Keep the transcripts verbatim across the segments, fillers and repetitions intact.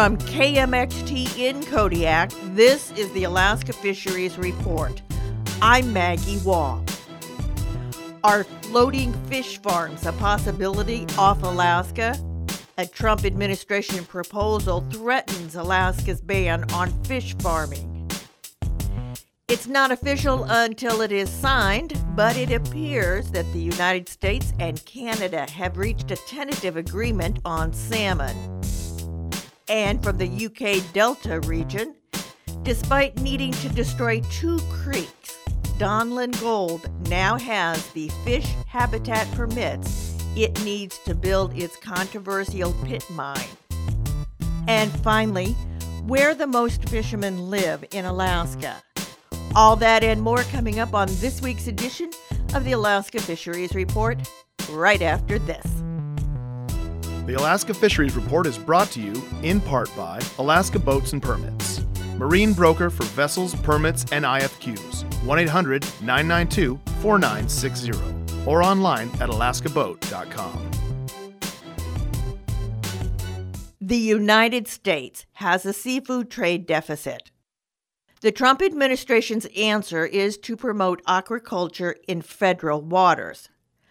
From K M X T in Kodiak, this is the Alaska Fisheries Report. I'm Maggie Wall. Are floating fish farms a possibility off Alaska? A Trump administration proposal threatens Alaska's ban on fish farming. It's not official until it is signed, but it appears that the United States and Canada have reached a tentative agreement on salmon. And from the U K Delta region, despite needing to destroy two creeks, Donlin Gold now has the fish habitat permits it needs to build its controversial pit mine. And finally, where the most fishermen live in Alaska. All that and more coming up on this week's edition of the Alaska Fisheries Report, right after this. The Alaska Fisheries Report is brought to you in part by Alaska Boats and Permits, marine broker for vessels, permits, and I F Qs. one eight hundred nine nine two four nine six zero or online at alaska boat dot com. The United States has a seafood trade deficit. The Trump administration's answer is to promote aquaculture in federal waters.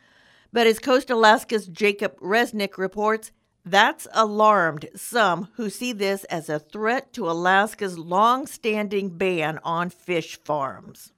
But as Coast Alaska's Jacob Resnick reports, that's alarmed some who see this as a threat to Alaska's long-standing ban on fish farms.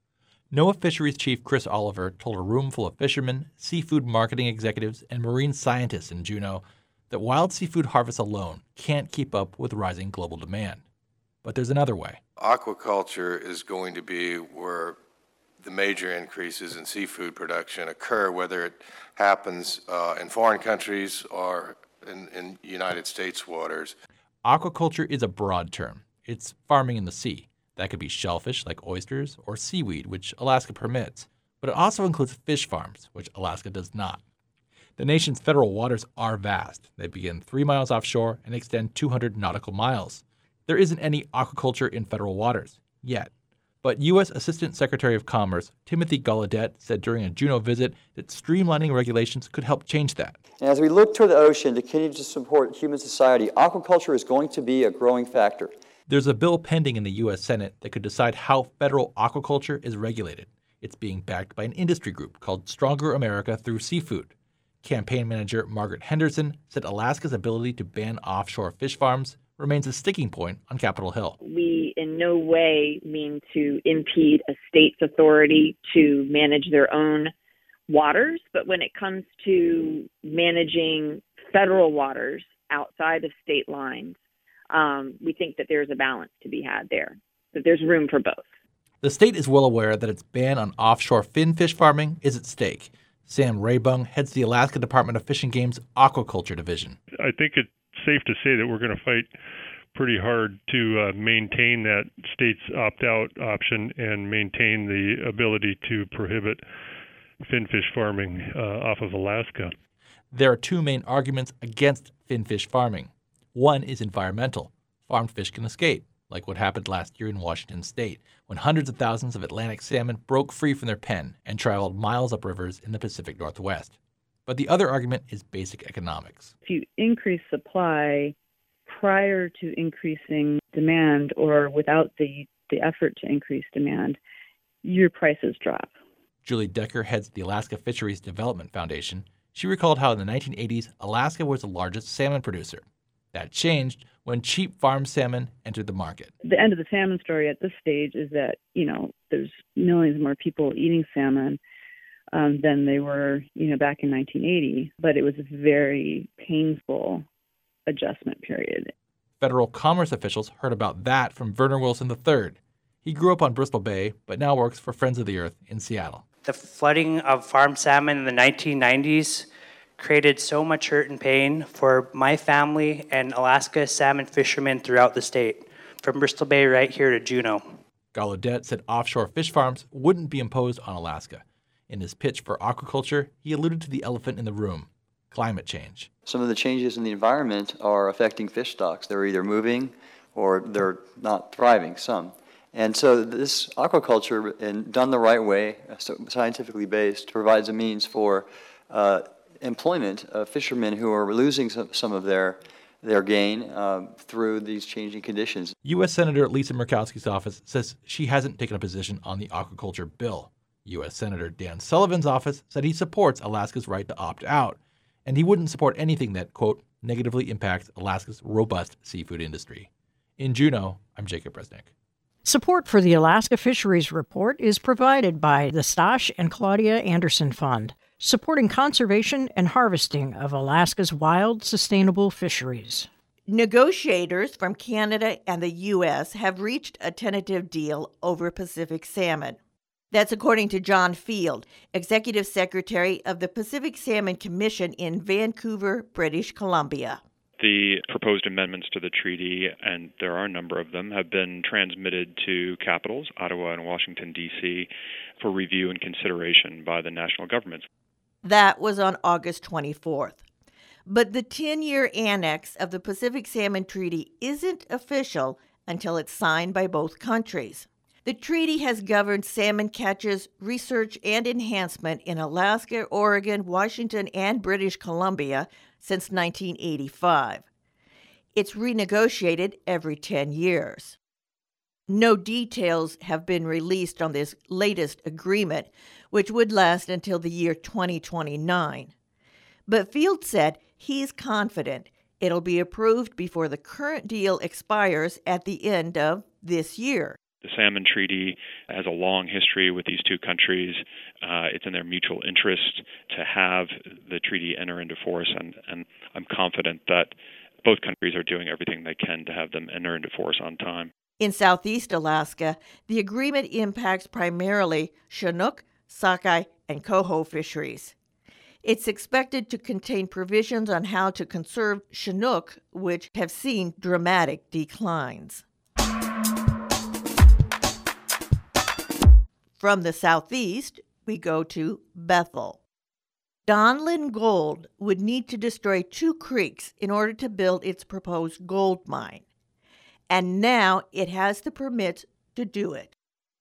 NOAA Fisheries Chief Chris Oliver told a room full of fishermen, seafood marketing executives, and marine scientists in Juneau that wild seafood harvests alone can't keep up with rising global demand. But there's another way. Aquaculture is going to be where the major increases in seafood production occur, whether it happens uh, in foreign countries or in, in United States waters. Aquaculture is a broad term. It's farming in the sea. That could be shellfish like oysters or seaweed, which Alaska permits. But it also includes fish farms, which Alaska does not. The nation's federal waters are vast. They begin three miles offshore and extend two hundred nautical miles. There isn't any aquaculture in federal waters, yet. But U S Assistant Secretary of Commerce Timothy Gallaudet said during a Juneau visit that streamlining regulations could help change that. And as we look toward the ocean to continue to support human society, aquaculture is going to be a growing factor. There's a bill pending in the U S Senate that could decide how federal aquaculture is regulated. It's being backed by an industry group called Stronger America Through Seafood. Campaign manager Margaret Henderson said Alaska's ability to ban offshore fish farms remains a sticking point on Capitol Hill. We in no way mean to impede a state's authority to manage their own waters, but when it comes to managing federal waters outside of state lines, um, we think that there's a balance to be had there, that there's room for both. The state is well aware that its ban on offshore finfish farming is at stake. Sam Raybung heads the Alaska Department of Fish and Game's Aquaculture Division. I think it's safe to say that we're going to fight pretty hard to uh, maintain that state's opt-out option and maintain the ability to prohibit finfish farming uh, off of Alaska. There are two main arguments against finfish farming. One is environmental. Farmed fish can escape, like what happened last year in Washington state, when hundreds of thousands of Atlantic salmon broke free from their pen and traveled miles up rivers in the Pacific Northwest. But the other argument is basic economics. If you increase supply prior to increasing demand or without the, the effort to increase demand, your prices drop. Julie Decker heads the Alaska Fisheries Development Foundation. She recalled how in the nineteen eighties, Alaska was the largest salmon producer. That changed when cheap farm salmon entered the market. The end of the salmon story at this stage is that, you know, there's millions more people eating salmon Um, than they were, you know, back in nineteen eighty. But it was a very painful adjustment period. Federal commerce officials heard about that from Verner Wilson the third. He grew up on Bristol Bay, but now works for Friends of the Earth in Seattle. The flooding of farm salmon in the nineteen nineties created so much hurt and pain for my family and Alaska salmon fishermen throughout the state, from Bristol Bay right here to Juneau. Gallaudet said offshore fish farms wouldn't be imposed on Alaska. In his pitch for aquaculture, he alluded to the elephant in the room, climate change. Some of the changes in the environment are affecting fish stocks. They're either moving or they're not thriving, some. And so this aquaculture, and done the right way, scientifically based, provides a means for uh, employment of fishermen who are losing some, some of their their gain uh, through these changing conditions. U S Senator Lisa Murkowski's office says she hasn't taken a position on the aquaculture bill. U S Senator Dan Sullivan's office said he supports Alaska's right to opt out, and he wouldn't support anything that, quote, negatively impacts Alaska's robust seafood industry. In Juneau, I'm Jacob Resnick. Support for the Alaska Fisheries Report is provided by the Stosh and Claudia Anderson Fund, supporting conservation and harvesting of Alaska's wild, sustainable fisheries. Negotiators from Canada and the U S have reached a tentative deal over Pacific salmon. That's according to John Field, Executive Secretary of the Pacific Salmon Commission in Vancouver, British Columbia. The proposed amendments to the treaty, and there are a number of them, have been transmitted to capitals, Ottawa and Washington, D C, for review and consideration by the national governments. That was on August twenty-fourth. But the ten-year annex of the Pacific Salmon Treaty isn't official until it's signed by both countries. The treaty has governed salmon catches, research, and enhancement in Alaska, Oregon, Washington, and British Columbia since nineteen eighty-five. It's renegotiated every ten years. No details have been released on this latest agreement, which would last until the year twenty twenty-nine. But Field said he's confident it'll be approved before the current deal expires at the end of this year. The Salmon Treaty has a long history with these two countries. Uh, it's in their mutual interest to have the treaty enter into force, and, and I'm confident that both countries are doing everything they can to have them enter into force on time. In southeast Alaska, the agreement impacts primarily Chinook, sockeye, and coho fisheries. It's expected to contain provisions on how to conserve Chinook, which have seen dramatic declines. From the southeast, we go to Bethel. Donlin Gold would need to destroy two creeks in order to build its proposed gold mine. And now it has the permits to do it.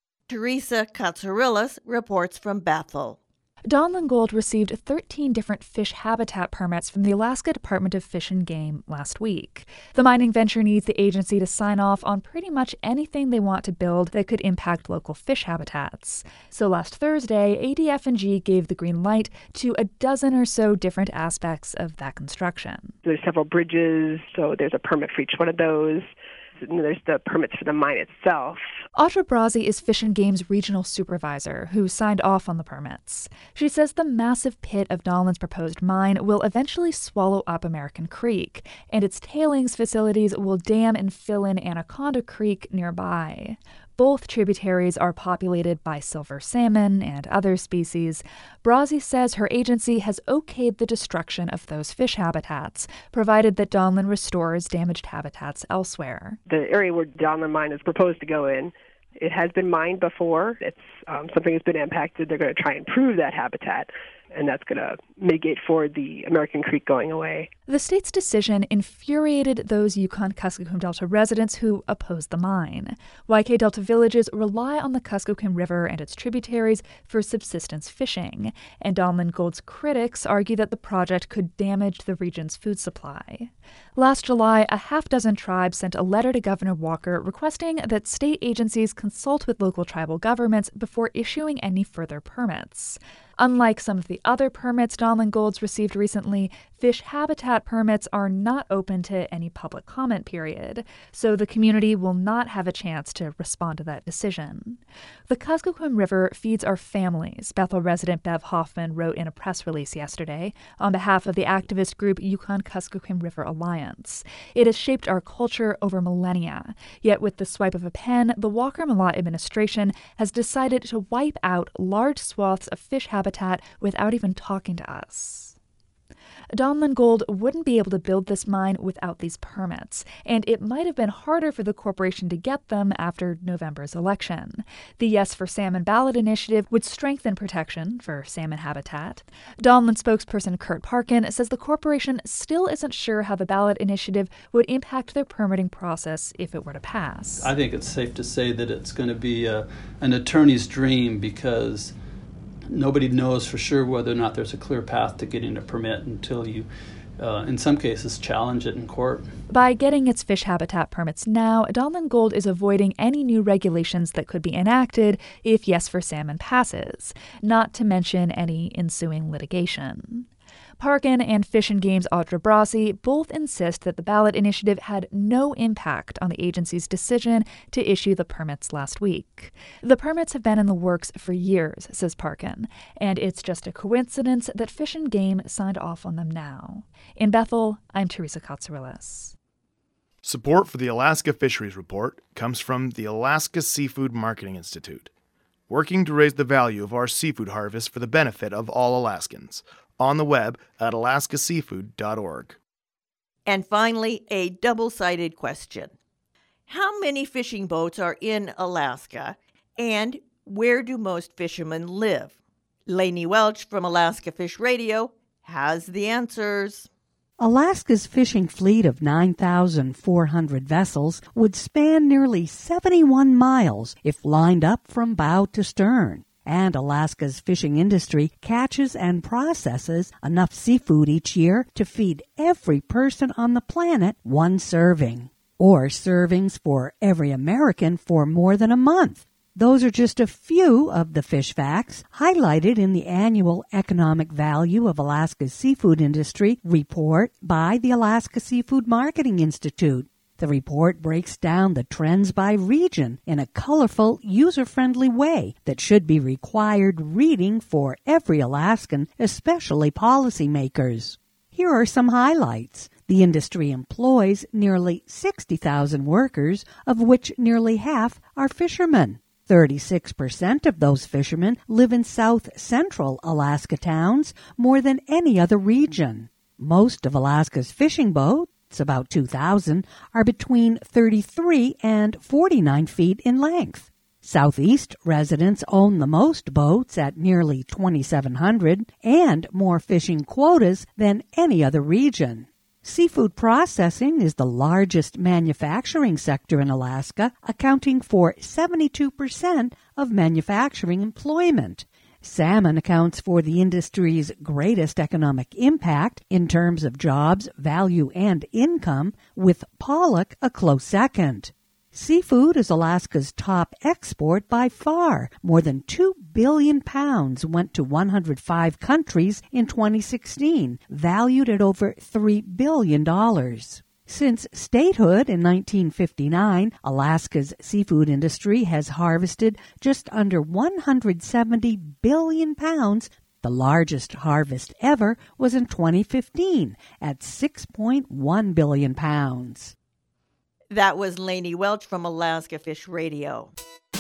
Teresa Katsourelis reports from Bethel. Donlin Gold received thirteen different fish habitat permits from the Alaska Department of Fish and Game last week. The mining venture needs the agency to sign off on pretty much anything they want to build that could impact local fish habitats. So last Thursday, A D F and G gave the green light to a dozen or so different aspects of that construction. There's several bridges, so there's a permit for each one of those. There's the permits for the mine itself. Audra Brazzi is Fish and Game's regional supervisor, who signed off on the permits. She says the massive pit of Donlin's proposed mine will eventually swallow up American Creek, and its tailings facilities will dam and fill in Anaconda Creek nearby. Both tributaries are populated by silver salmon and other species. Brazzi says her agency has okayed the destruction of those fish habitats, provided that Donlin restores damaged habitats elsewhere. The area where Donlin mine is proposed to go in, it has been mined before. It's um, something that's been impacted. They're going to try and improve that habitat, and that's going to mitigate for the American Creek going away. The state's decision infuriated those Yukon-Kuskokwim Delta residents who opposed the mine. Y K Delta villages rely on the Kuskokwim River and its tributaries for subsistence fishing, and Donlin Gold's critics argue that the project could damage the region's food supply. Last July, a half dozen tribes sent a letter to Governor Walker requesting that state agencies consult with local tribal governments before issuing any further permits. Unlike some of the other permits Donlin Gold's received recently, fish habitat permits are not open to any public comment period, so the community will not have a chance to respond to that decision. The Kuskokwim River feeds our families, Bethel resident Bev Hoffman wrote in a press release yesterday on behalf of the activist group Yukon-Kuskokwim River Alliance. It has shaped our culture over millennia, yet with the swipe of a pen, the Walker-Malott administration has decided to wipe out large swaths of fish habitat without even talking to us. Donlin Gold wouldn't be able to build this mine without these permits, and it might have been harder for the corporation to get them after November's election. The Yes for Salmon ballot initiative would strengthen protection for salmon habitat. Donlin spokesperson Kurt Parkin says the corporation still isn't sure how the ballot initiative would impact their permitting process if it were to pass. I think it's safe to say that it's going to be a, an attorney's dream, because nobody knows for sure whether or not there's a clear path to getting a permit until you uh, in some cases, challenge it in court. By getting its fish habitat permits now, Donlin Gold is avoiding any new regulations that could be enacted if Yes for Salmon passes, not to mention any ensuing litigation. Parkin and Fish and Game's Audra Brasi both insist that the ballot initiative had no impact on the agency's decision to issue the permits last week. The permits have been in the works for years, says Parkin, and it's just a coincidence that Fish and Game signed off on them now. In Bethel, I'm Teresa Katsourelis. Support for the Alaska Fisheries Report comes from the Alaska Seafood Marketing Institute, working to raise the value of our seafood harvest for the benefit of all Alaskans. On the web at alaska seafood dot org. And finally, a double-sided question. How many fishing boats are in Alaska, and where do most fishermen live? Lainey Welch from Alaska Fish Radio has the answers. Alaska's fishing fleet of nine thousand four hundred vessels would span nearly seventy-one miles if lined up from bow to stern. And Alaska's fishing industry catches and processes enough seafood each year to feed every person on the planet one serving, or servings for every American for more than a month. Those are just a few of the fish facts highlighted in the annual Economic Value of Alaska's Seafood Industry report by the Alaska Seafood Marketing Institute. The report breaks down the trends by region in a colorful, user-friendly way that should be required reading for every Alaskan, especially policymakers. Here are some highlights. The industry employs nearly sixty thousand workers, of which nearly half are fishermen. thirty-six percent of those fishermen live in south-central Alaska towns, more than any other region. Most of Alaska's fishing boats, about two thousand, are between thirty-three and forty-nine feet in length. Southeast residents own the most boats at nearly twenty-seven hundred and more fishing quotas than any other region. Seafood processing is the largest manufacturing sector in Alaska, accounting for seventy-two percent of manufacturing employment. Salmon accounts for the industry's greatest economic impact in terms of jobs, value, and income, with pollock a close second. Seafood is Alaska's top export by far. More than two billion pounds went to one hundred five countries in twenty sixteen, valued at over three billion dollars. Since statehood in nineteen fifty-nine, Alaska's seafood industry has harvested just under one hundred seventy billion pounds. The largest harvest ever was in twenty fifteen at six point one billion pounds. That was Lainey Welch from Alaska Fish Radio.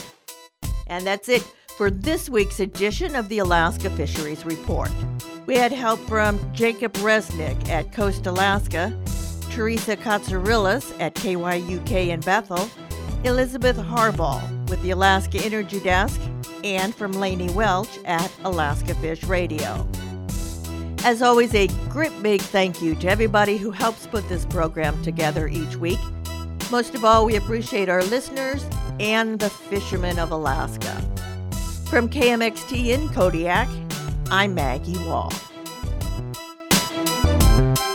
And that's it for this week's edition of the Alaska Fisheries Report. We had help from Jacob Resnick at Coast Alaska, Teresa Katsourelis at K Y U K in Bethel, Elizabeth Harbaugh with the Alaska Energy Desk, and from Lainey Welch at Alaska Fish Radio. As always, a great big thank you to everybody who helps put this program together each week. Most of all, we appreciate our listeners and the fishermen of Alaska. From K M X T in Kodiak, I'm Maggie Wall.